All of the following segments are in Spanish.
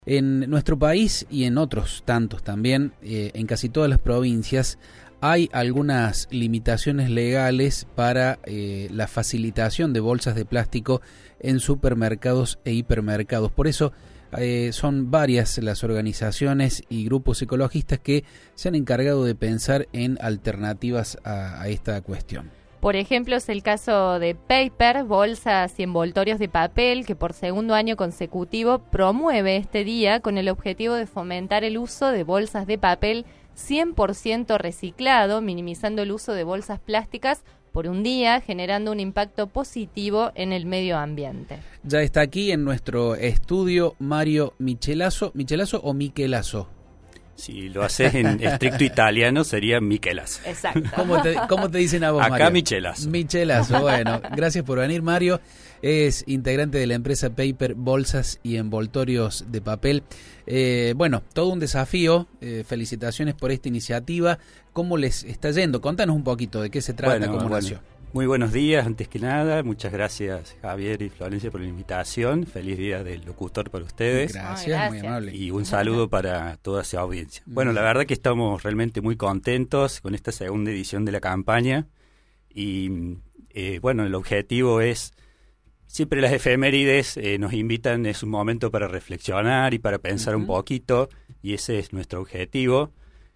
En nuestro país y en otros tantos también, en casi todas las provincias, hay algunas limitaciones legales para la facilitación de bolsas de plástico en supermercados e hipermercados. Por eso son varias las organizaciones y grupos ecologistas que se han encargado de pensar en alternativas a esta cuestión. Por ejemplo, es el caso de Paper, bolsas y envoltorios de papel, que por segundo año consecutivo promueve este día con el objetivo de fomentar el uso de bolsas de papel 100% reciclado, minimizando el uso de bolsas plásticas por un día, generando un impacto positivo en el medio ambiente. Ya está aquí en nuestro estudio Mario Michelazo. ¿Michelazo o Michelazo? Si lo haces en estricto italiano sería Michelas. Exacto. ¿Cómo te dicen a vos, Acá Mario? Michelas. Michelazo, bueno. Gracias por venir, Mario. Es integrante de la empresa Paper, bolsas y envoltorios de papel. Bueno, todo un desafío. Felicitaciones por esta iniciativa. ¿Cómo les está yendo? Contanos un poquito de qué se trata, cómo nació. Muy buenos días, antes que nada. Muchas gracias, Javier y Florencia, por la invitación. Feliz día del locutor para ustedes. Gracias, muy amable. Y un saludo para toda esa audiencia. Bueno, la verdad que estamos realmente muy contentos con esta segunda edición de la campaña. Y bueno, el objetivo es... Siempre las efemérides nos invitan, es un momento para reflexionar y para pensar un poquito, y ese es nuestro objetivo.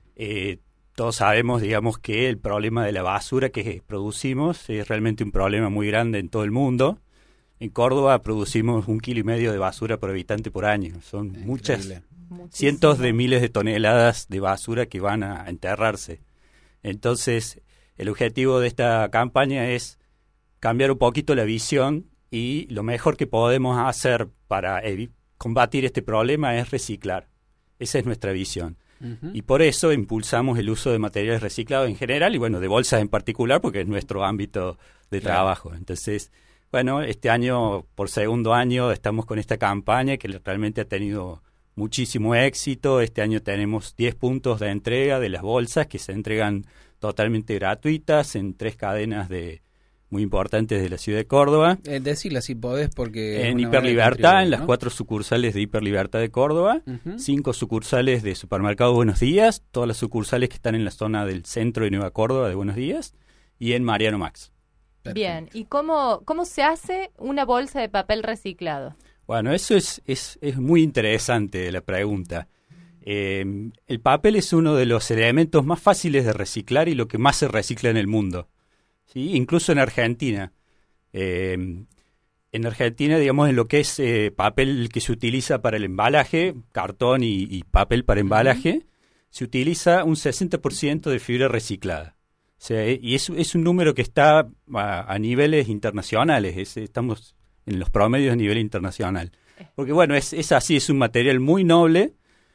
Todos sabemos, digamos, que el problema de la basura que producimos es realmente un problema muy grande en todo el mundo. En Córdoba producimos 1,5 kilos de basura por habitante por año. Son muchas, cientos de miles de toneladas de basura que van a enterrarse. Entonces, el objetivo de esta campaña es cambiar un poquito la visión, y lo mejor que podemos hacer para combatir este problema es reciclar. Esa es nuestra visión. Y por eso impulsamos el uso de materiales reciclados en general y, bueno, de bolsas en particular, porque es nuestro ámbito de trabajo. Entonces, bueno, este año, por segundo año, estamos con esta campaña que realmente ha tenido muchísimo éxito. Este año tenemos 10 puntos de entrega de las bolsas que se entregan totalmente gratuitas en 3 cadenas muy importantes de la ciudad de Córdoba. Decirla si podés, porque... En Hiperlibertad, en las 4 sucursales de Hiperlibertad de Córdoba, 5 sucursales de Supermercado Buenos Días, todas las sucursales que están en la zona del centro de Nueva Córdoba de Buenos Días, y en Mariano Max. Perfecto. Bien, ¿y cómo se hace una bolsa de papel reciclado? Bueno, eso es muy interesante la pregunta. El papel es uno de los elementos más fáciles de reciclar y lo que más se recicla en el mundo. ¿Sí? Incluso en Argentina. En Argentina, digamos, en lo que es papel que se utiliza para el embalaje, cartón y papel para embalaje, se utiliza un 60% de fibra reciclada. O sea, y es un número que está a niveles internacionales, estamos en los promedios a nivel internacional. Porque bueno, es así, es un material muy noble.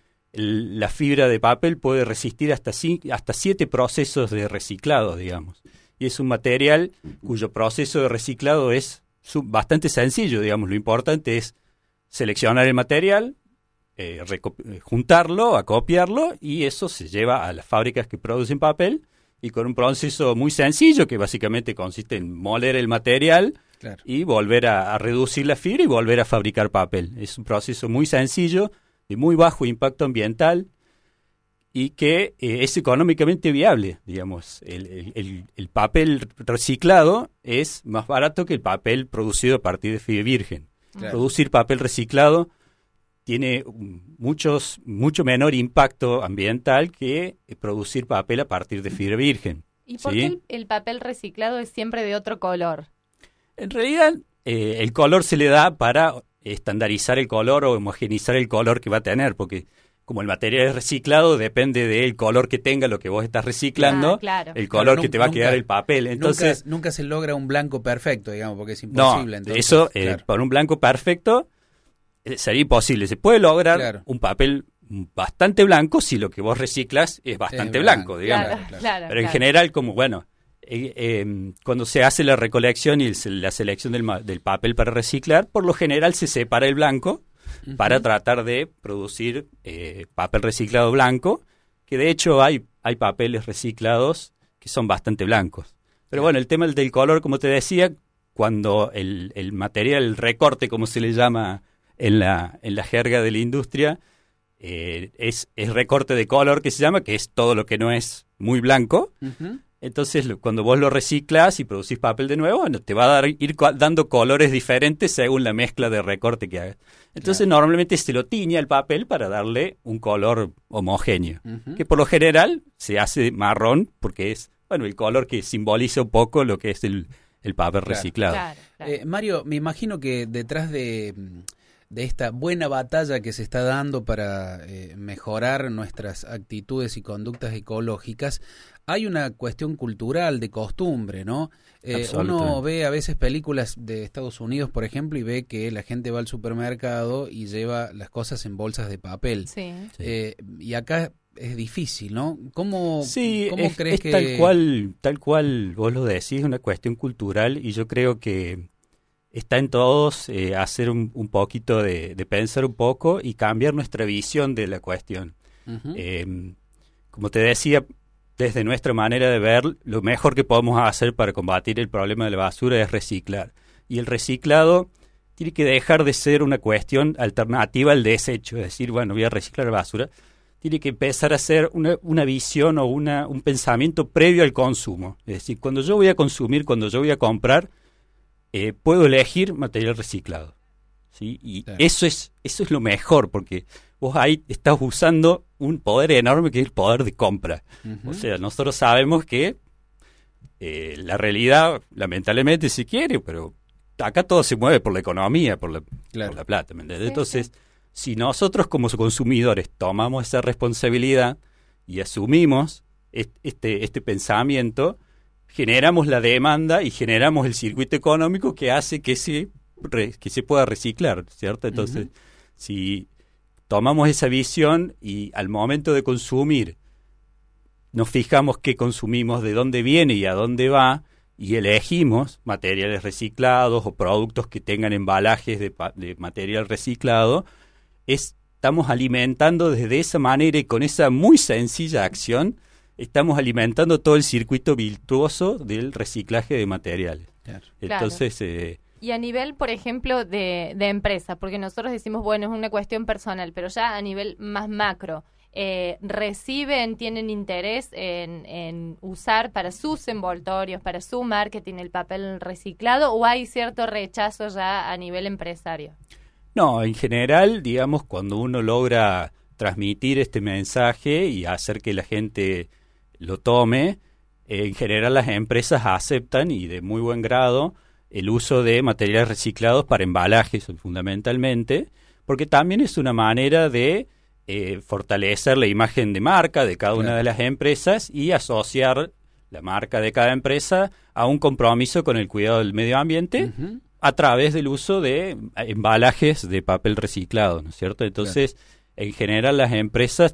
La fibra de papel puede resistir hasta 7 procesos de reciclado, digamos. Y es un material cuyo proceso de reciclado es bastante sencillo, digamos. Lo importante es seleccionar el material, juntarlo, acopiarlo, y eso se lleva a las fábricas que producen papel, y con un proceso muy sencillo que básicamente consiste en moler el material y volver a reducir la fibra y volver a fabricar papel. Es un proceso muy sencillo, de muy bajo impacto ambiental, y que es económicamente viable, digamos. El papel reciclado es más barato que el papel producido a partir de fibra virgen. Claro. Producir papel reciclado tiene mucho menor impacto ambiental que producir papel a partir de fibra virgen. ¿Y por qué el papel reciclado es siempre de otro color? En realidad, el color se le da para estandarizar el color o homogeneizar el color que va a tener, porque como el material es reciclado, depende del color que tenga lo que vos estás reciclando, el color que te va a quedar el papel. Entonces nunca se logra un blanco perfecto, digamos, porque es imposible. No, entonces, eso, para un blanco perfecto sería imposible. Se puede lograr un papel bastante blanco si lo que vos reciclas es bastante blanco, digamos. Pero en general, como cuando se hace la recolección y la selección del papel para reciclar, por lo general se separa el blanco para tratar de producir papel reciclado blanco, que de hecho hay papeles reciclados que son bastante blancos. Pero bueno, el tema del color, como te decía, cuando el material, el recorte, como se le llama en la jerga de la industria, es recorte de color que se llama, que es todo lo que no es muy blanco. Ujú. Entonces, cuando vos lo reciclas y producís papel de nuevo, bueno, te va a ir dando colores diferentes según la mezcla de recorte que hagas. Entonces, Claro. normalmente se lo tiñe al papel para darle un color homogéneo, Ujú. que por lo general se hace marrón porque es, bueno, el color que simboliza un poco lo que es el papel Claro. reciclado. Claro, claro. Mario, me imagino que detrás de esta buena batalla que se está dando para mejorar nuestras actitudes y conductas ecológicas, hay una cuestión cultural, de costumbre, ¿no? Uno Absolutamente. ve a veces películas de Estados Unidos, por ejemplo, y ve que la gente va al supermercado y lleva las cosas en bolsas de papel. Sí. Sí. Y acá es difícil, ¿no? ¿Cómo Sí, crees es que...? tal cual vos lo decís, es una cuestión cultural y yo creo que está en todos hacer un poquito de pensar un poco y cambiar nuestra visión de la cuestión. Ujú. Como te decía, desde nuestra manera de ver, lo mejor que podemos hacer para combatir el problema de la basura es reciclar. Y el reciclado tiene que dejar de ser una cuestión alternativa al desecho, es decir, bueno, voy a reciclar la basura. Tiene que empezar a ser una visión o un pensamiento previo al consumo. Es decir, cuando yo voy a consumir, cuando yo voy a comprar, puedo elegir material reciclado. ¿Sí? Y Claro. eso es lo mejor, porque vos ahí estás usando un poder enorme que es el poder de compra. Ujú. O sea, nosotros sabemos que la realidad, lamentablemente, si quiere, pero acá todo se mueve por la economía, por Claro. la plata, ¿me entendés? Sí, Entonces, si nosotros como consumidores tomamos esa responsabilidad y asumimos este pensamiento, generamos la demanda y generamos el circuito económico que hace que se pueda reciclar, ¿cierto? Entonces, Ujú. si tomamos esa visión y al momento de consumir nos fijamos qué consumimos, de dónde viene y a dónde va, y elegimos materiales reciclados o productos que tengan embalajes de material reciclado, estamos alimentando desde esa manera y con esa muy sencilla acción, estamos alimentando todo el circuito virtuoso del reciclaje de materiales. Claro. Entonces, Y a nivel, por ejemplo, de empresa, porque nosotros decimos, bueno, es una cuestión personal, pero ya a nivel más macro, tienen interés en usar para sus envoltorios, para su marketing el papel reciclado, o hay cierto rechazo ya a nivel empresario? no, en general, digamos, cuando uno logra transmitir este mensaje y hacer que la gente lo tome, en general las empresas aceptan y de muy buen grado el uso de materiales reciclados para embalajes fundamentalmente, porque también es una manera de fortalecer la imagen de marca de cada una Claro. de las empresas y asociar la marca de cada empresa a un compromiso con el cuidado del medio ambiente Ujú. a través del uso de embalajes de papel reciclado, ¿no es cierto? Entonces, en general las empresas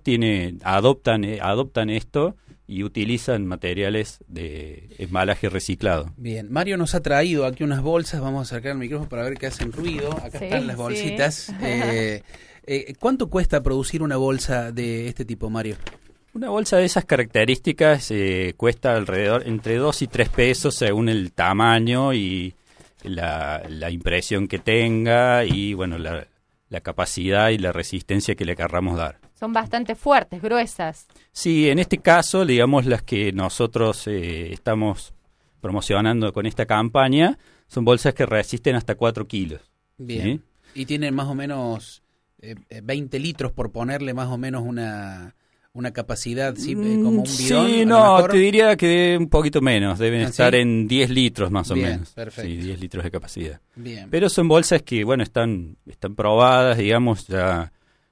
adoptan esto y utilizan materiales de embalaje reciclado. Bien, Mario nos ha traído aquí unas bolsas, vamos a acercar el micrófono para ver que hacen ruido. Acá Sí, están las sí. bolsitas. ¿Cuánto cuesta producir una bolsa de este tipo, Mario? Una bolsa de esas características cuesta alrededor entre 2 y 3 pesos según el tamaño y la impresión que tenga y bueno la capacidad y la resistencia que le querramos dar. Son bastante fuertes, gruesas. Sí, en este caso, digamos, las que nosotros estamos promocionando con esta campaña son bolsas que resisten hasta 4 kilos. Bien. ¿Sí? Y tienen más o menos 20 litros, por ponerle más o menos una capacidad, ¿sí? Como un bidón. Sí, a lo no, mejor. te diría que un poquito menos. Deben ¿Ah, estar sí? en 10 litros más o Bien, menos. perfecto. Sí, 10 litros de capacidad. Bien. Pero son bolsas que, bueno, están probadas, digamos, ya...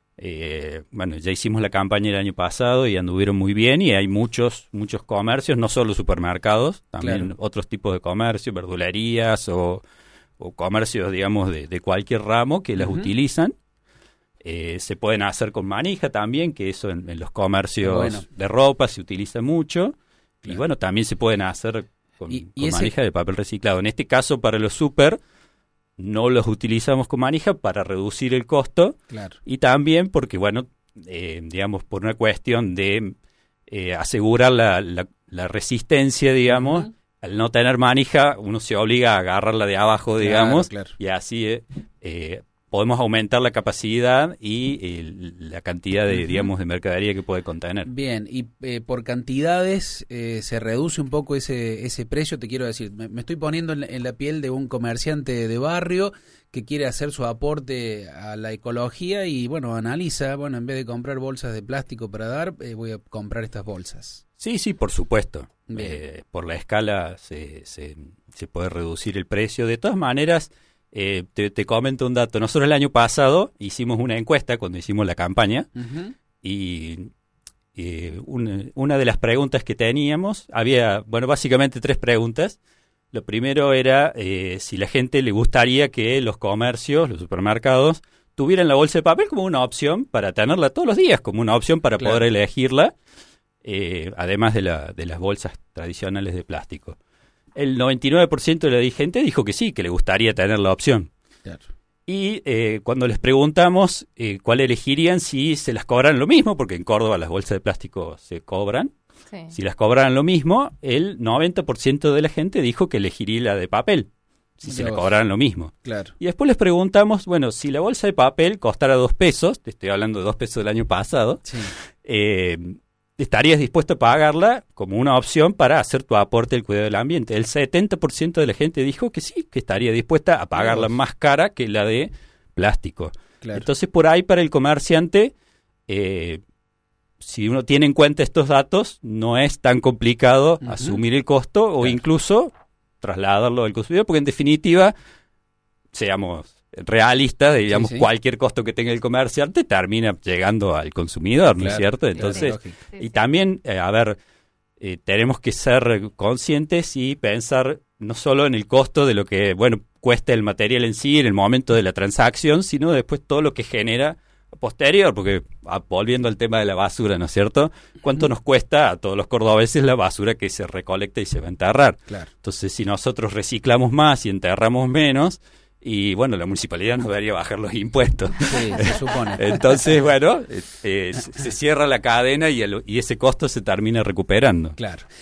ya hicimos la campaña el año pasado y anduvieron muy bien y hay muchos comercios, no solo supermercados, también Claro. otros tipos de comercios, verdulerías o comercios, digamos, de cualquier ramo que las Ujú. utilizan. Se pueden hacer con manija también, que eso en los comercios Bueno. de ropa se utiliza mucho. Y Claro. bueno, también se pueden hacer con Y con ese- manija de papel reciclado. En este caso, para los super, no los utilizamos con manija para reducir el costo. Claro. Y también porque, bueno, digamos, por una cuestión de asegurar la resistencia, digamos, Ujú. al no tener manija, uno se obliga a agarrarla de abajo, digamos, Claro. y así podemos aumentar la capacidad y la cantidad de, digamos, de mercadería que puede contener. Bien, y por cantidades se reduce un poco ese precio, te quiero decir, me estoy poniendo en la piel de un comerciante de barrio que quiere hacer su aporte a la ecología y, bueno, analiza, bueno, en vez de comprar bolsas de plástico para dar, voy a comprar estas bolsas. Sí, por supuesto. Por la escala se puede reducir el precio. De todas maneras, te comento un dato. Nosotros el año pasado hicimos una encuesta cuando hicimos la campaña y una de las preguntas que teníamos, había, bueno, básicamente 3 preguntas. Lo primero era si la gente le gustaría que los comercios, los supermercados, tuvieran la bolsa de papel como una opción para tenerla todos los días, como una opción para poder elegirla, además de las bolsas tradicionales de plástico. El 99% de la gente dijo que sí, que le gustaría tener la opción. Claro. Y cuando les preguntamos cuál elegirían, si se las cobran lo mismo, porque en Córdoba las bolsas de plástico se cobran. Sí. Si las cobraran lo mismo, el 90% de la gente dijo que elegiría la de papel, si se la cobraran lo mismo. Claro. Y después les preguntamos, bueno, si la bolsa de papel costara 2 pesos, te estoy hablando de 2 pesos del año pasado, sí. ¿Estarías dispuesto a pagarla como una opción para hacer tu aporte al cuidado del ambiente? El 70% de la gente dijo que sí, que estaría dispuesta a pagarla más cara que la de plástico. Claro. Entonces, por ahí para el comerciante, si uno tiene en cuenta estos datos, no es tan complicado asumir el costo o incluso trasladarlo al consumidor, porque en definitiva, seamos realistas, digamos, cualquier costo que tenga el comerciante termina llegando al consumidor, ¿no es cierto? Entonces, y también, tenemos que ser conscientes y pensar no solo en el costo de lo que, bueno, cuesta el material en sí, en el momento de la transacción, sino después todo lo que genera posterior, porque volviendo al tema de la basura, ¿no es cierto? ¿Cuánto nos cuesta a todos los cordobeses la basura que se recolecta y se va a enterrar? Claro. Entonces, si nosotros reciclamos más y enterramos menos, y bueno, la municipalidad nos debería bajar los impuestos. Sí, se supone. Entonces, bueno, se cierra la cadena y ese costo se termina recuperando. Claro.